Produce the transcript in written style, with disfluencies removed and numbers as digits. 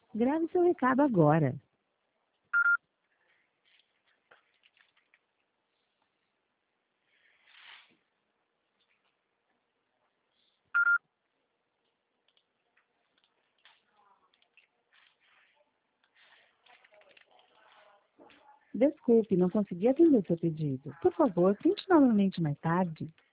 Grave seu recado agora. Desculpe, não consegui atender seu pedido. Por favor, tente novamente mais tarde.